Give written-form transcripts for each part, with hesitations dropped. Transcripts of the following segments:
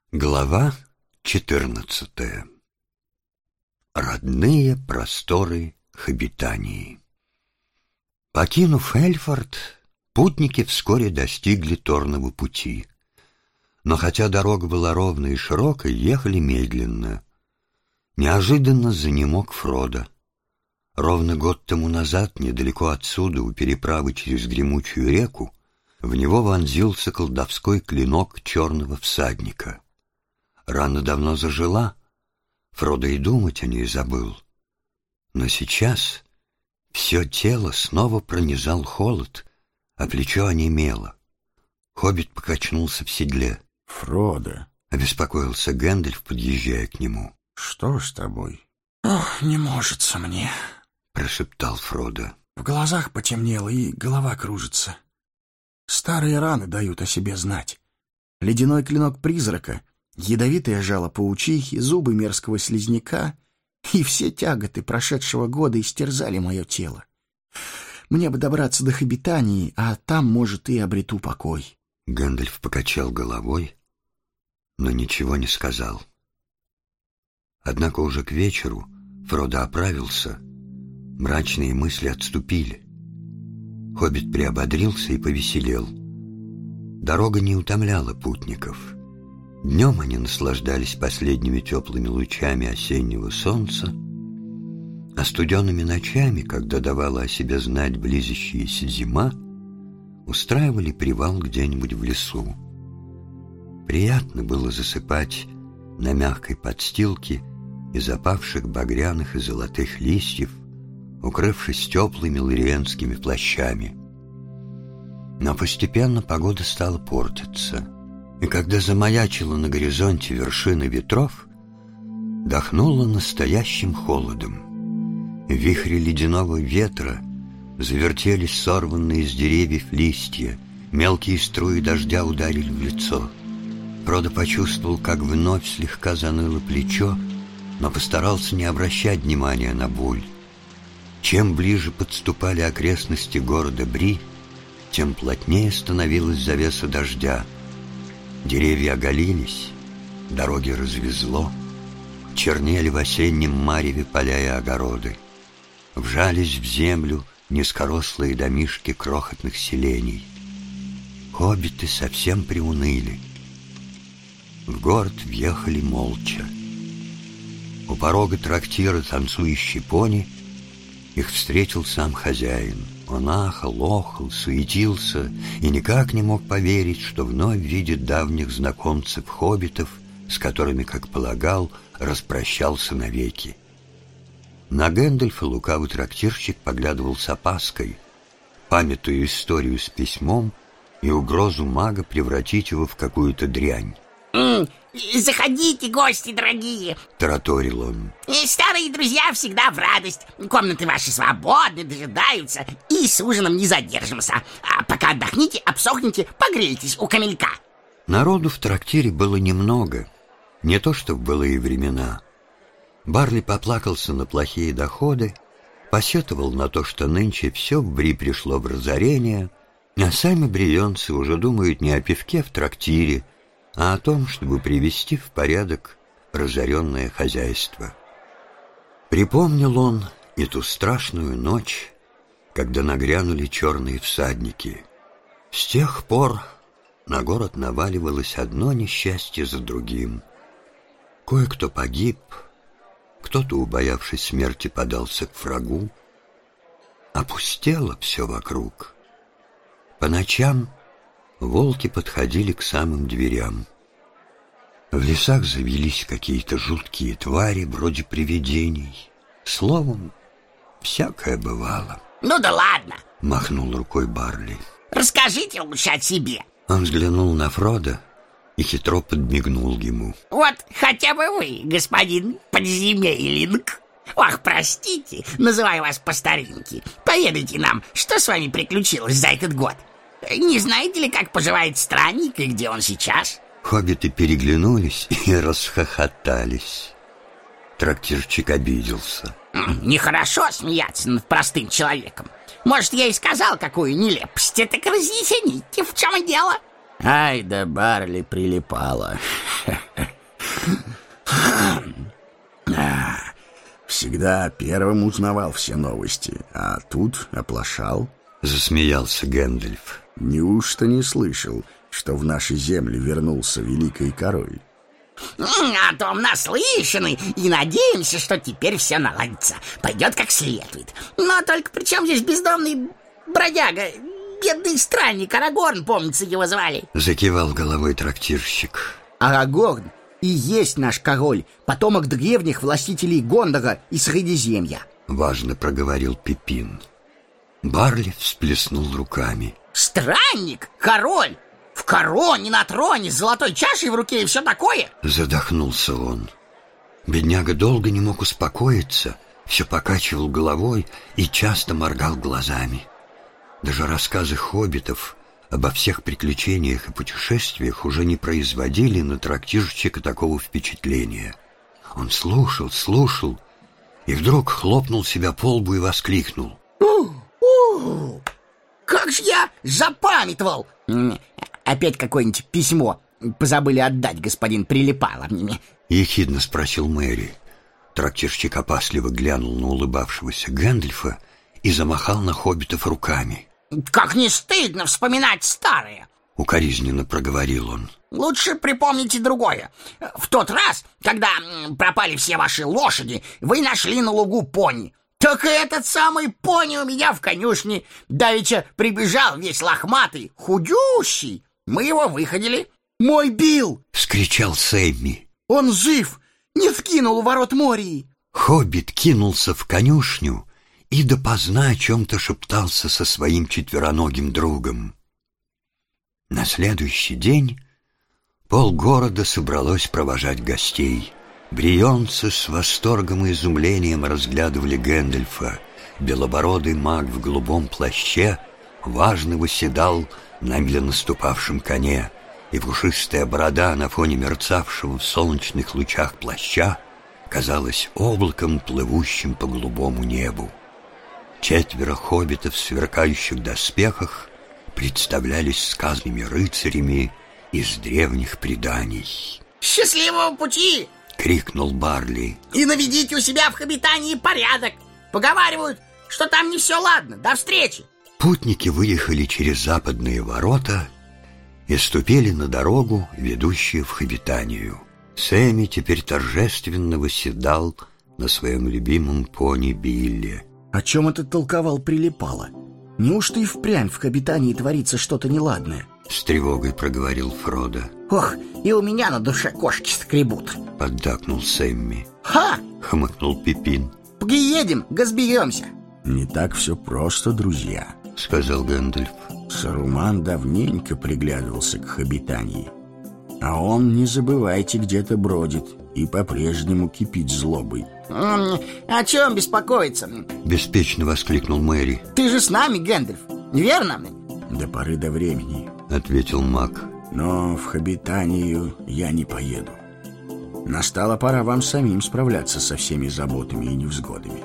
Глава 14. Родные просторы Хобитании. Покинув Эльфорд, путники вскоре достигли Торного пути. Но хотя дорога была ровной и широкой, ехали медленно. Неожиданно занемог Фродо. Ровно год тому назад, недалеко отсюда, у переправы через гремучую реку, в него вонзился колдовской клинок черного всадника. Рана давно зажила, Фродо и думать о ней забыл. Но сейчас все тело снова пронизал холод, а плечо онемело. Хоббит покачнулся в седле. «Фродо!» — обеспокоился Гэндальф, подъезжая к нему. «Что с тобой?» «Ох, не можется мне!» — прошептал Фродо. «В глазах потемнело, и голова кружится. Старые раны дают о себе знать. Ледяной клинок призрака, ядовитое жало паучихи, зубы мерзкого слизняка и все тяготы прошедшего года истерзали мое тело. Мне бы добраться до Хобитании, а там, может, и обрету покой». Гэндальф покачал головой, но ничего не сказал. Однако уже к вечеру Фродо оправился, мрачные мысли отступили. Хоббит приободрился и повеселел. Дорога не утомляла путников. Днем они наслаждались последними теплыми лучами осеннего солнца, а студеными ночами, когда давала о себе знать близящаяся зима, устраивали привал где-нибудь в лесу. Приятно было засыпать на мягкой подстилке из опавших багряных и золотых листьев, укрывшись теплыми лириенскими плащами. Но постепенно погода стала портиться, и когда замаячила на горизонте вершины ветров, дохнуло настоящим холодом. В вихре ледяного ветра завертелись сорванные с деревьев листья, мелкие струи дождя ударили в лицо. Фродо почувствовал, как вновь слегка заныло плечо, но постарался не обращать внимания на боль. Чем ближе подступали окрестности города Бри, тем плотнее становилась завеса дождя. Деревья оголились, дороги развезло, чернели в осеннем мареве поля и огороды. Вжались в землю низкорослые домишки крохотных селений. Хоббиты совсем приуныли. В город въехали молча. У порога трактира «Танцующий пони» их встретил сам хозяин. Он ахал, охал, суетился и никак не мог поверить, что вновь видит давних знакомцев-хоббитов, с которыми, как полагал, распрощался навеки. На Гэндальфа лукавый трактирщик поглядывал с опаской, памятуя историю с письмом и угрозу мага превратить его в какую-то дрянь. «Заходите, гости дорогие!» — тараторил он. «Старые друзья всегда в радость. Комнаты ваши свободны, дожидаются, и с ужином не задержимся. А пока отдохните, обсохните, погрейтесь у камелька». Народу в трактире было немного, не то что в былые времена. Барли поплакался на плохие доходы, посетовал на то, что нынче все в Бри пришло в разорение, а сами брионцы уже думают не о пивке в трактире, а о том, чтобы привести в порядок разоренное хозяйство. Припомнил он и ту страшную ночь, когда нагрянули черные всадники. С тех пор на город наваливалось одно несчастье за другим. Кое-кто погиб, кто-то, убоявшись смерти, подался к врагу. Опустело все вокруг. По ночам волки подходили к самым дверям. В лесах завелись какие-то жуткие твари, вроде привидений. Словом, всякое бывало. «Ну да ладно!» — махнул рукой Барли. «Расскажите лучше о себе». Он взглянул на Фродо и хитро подмигнул ему. «Вот хотя бы вы, господин подземельник. Ох, простите, называю вас по старинке. Поведайте нам, что с вами приключилось за этот год. Не знаете ли, как поживает странник и где он сейчас?» Хоббиты переглянулись и расхохотались. Трактирщик обиделся. «Нехорошо смеяться над простым человеком. Может, я и сказал какую нелепость, так разъясните, в чем дело?» Ай да Барли прилипала. Всегда первым узнавал все новости, а тут оплошал. Засмеялся Гэндальф. Неужто не слышал, что в наши земли вернулся великий король? О том наслышаны и надеемся, что теперь все наладится, пойдет как следует. Но только при чем здесь бездомный бродяга, бедный странник Арагорн, помнится, его звали? Закивал головой трактирщик. Арагорн и есть наш король, потомок древних властителей Гондора и Средиземья. Важно проговорил Пипин. Барли всплеснул руками. Странник? Король? В короне, на троне, с золотой чашей в руке и все такое? Задохнулся он. Бедняга долго не мог успокоиться, все покачивал головой и часто моргал глазами. Даже рассказы хоббитов обо всех приключениях и путешествиях уже не производили на трактирщика такого впечатления. Он слушал, и вдруг хлопнул себя по лбу и воскликнул. Как же я запамятовал! Опять какое-нибудь письмо позабыли отдать, господин Прилипало. Ехидно спросил Мэри. Трактирщик опасливо глянул на улыбавшегося Гэндальфа и замахал на хоббитов руками. Как не стыдно вспоминать старое! Укоризненно проговорил он. Лучше припомните другое. В тот раз, когда пропали все ваши лошади, вы нашли на лугу пони. Так и этот самый пони у меня в конюшне давеча прибежал весь лохматый, худющий. Мы его выходили. Мой Билл! — вскричал Сэмми. Он жив! Не вкинул у ворот Мории! Хоббит кинулся в конюшню и допоздна о чем-то шептался со своим четвероногим другом. На следующий день полгорода собралось провожать гостей. Брионцы с восторгом и изумлением разглядывали Гэндальфа. Белобородый маг в голубом плаще важно восседал на медленно ступавшем коне, и пушистая борода на фоне мерцавшего в солнечных лучах плаща казалась облаком, плывущим по голубому небу. 4 хоббитов в сверкающих доспехах представлялись сказанными рыцарями из древних преданий. «Счастливого пути!» — крикнул Барли. «И наведите у себя в Хоббитании порядок! Поговаривают, что там не все ладно. До встречи!» Путники выехали через западные ворота и ступили на дорогу, ведущую в Хоббитанию. Сэмми теперь торжественно восседал на своем любимом пони Билле. О чем это толковал Прилипало? Неужто и впрямь в Хоббитании творится что-то неладное? С тревогой проговорил Фродо. «Ох, и у меня на душе кошки скребут!» Поддакнул Сэмми. «Ха!» — хмыкнул Пипин. «Приедем, разберемся!» «Не так все просто, друзья», — сказал Гэндальф. Саруман давненько приглядывался к Хоббитании. А он, не забывайте, где-то бродит и по-прежнему кипит злобой. «О чем беспокоиться?» — беспечно воскликнул Мэри. «Ты же с нами, Гэндальф, верно?» «До поры до времени», — ответил маг. «Но в Хоббитанию я не поеду. Настала пора вам самим справляться со всеми заботами и невзгодами.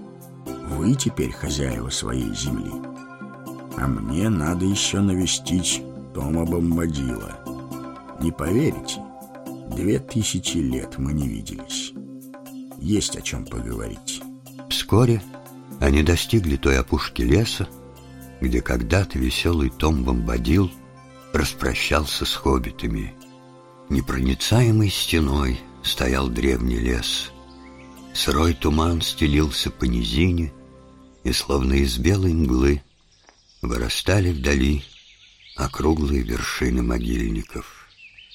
Вы теперь хозяева своей земли. А мне надо еще навестить Тома Бомбадила. Не поверите, 2000 лет мы не виделись. Есть о чем поговорить». Вскоре они достигли той опушки леса, где когда-то веселый Том Бомбадил распрощался с хоббитами. Непроницаемой стеной стоял древний лес. Сырой туман стелился по низине, и словно из белой мглы вырастали вдали округлые вершины могильников.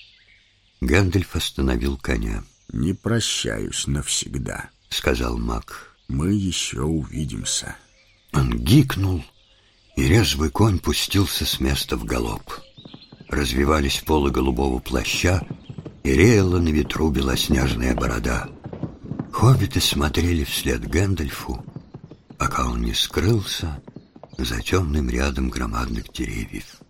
Гэндальф остановил коня. «Не прощаюсь навсегда», — сказал маг. «Мы еще увидимся». Он гикнул, и резвый конь пустился с места в галоп. Развивались полы голубого плаща, и реяла на ветру белоснежная борода. Хоббиты смотрели вслед Гэндальфу, пока он не скрылся за темным рядом громадных деревьев.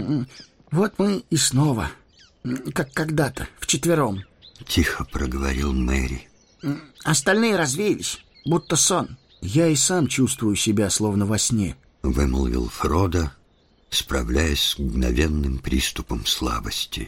«Вот мы и снова, как когда-то, вчетвером», — тихо проговорил Мэри. «Остальные развеялись, будто сон». «Я и сам чувствую себя, словно во сне», — вымолвил Фродо, справляясь с мгновенным приступом слабости.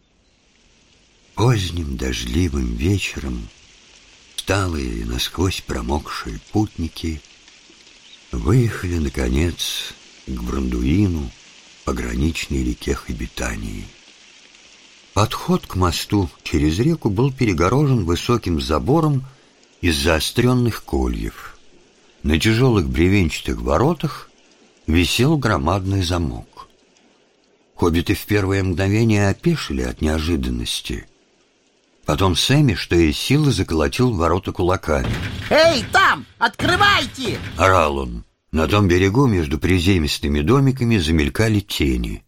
Поздним дождливым вечером усталые, насквозь промокшие путники выехали, наконец, к Брандуину, пограничной реке Хобитании. Подход к мосту через реку был перегорожен высоким забором из заостренных кольев. На тяжелых бревенчатых воротах висел громадный замок. Хоббиты в первое мгновение опешили от неожиданности. Потом Сэмми, что из силы, заколотил в ворота кулаками. «Эй, там! Открывайте!» Орал он. На том берегу между приземистыми домиками замелькали тени.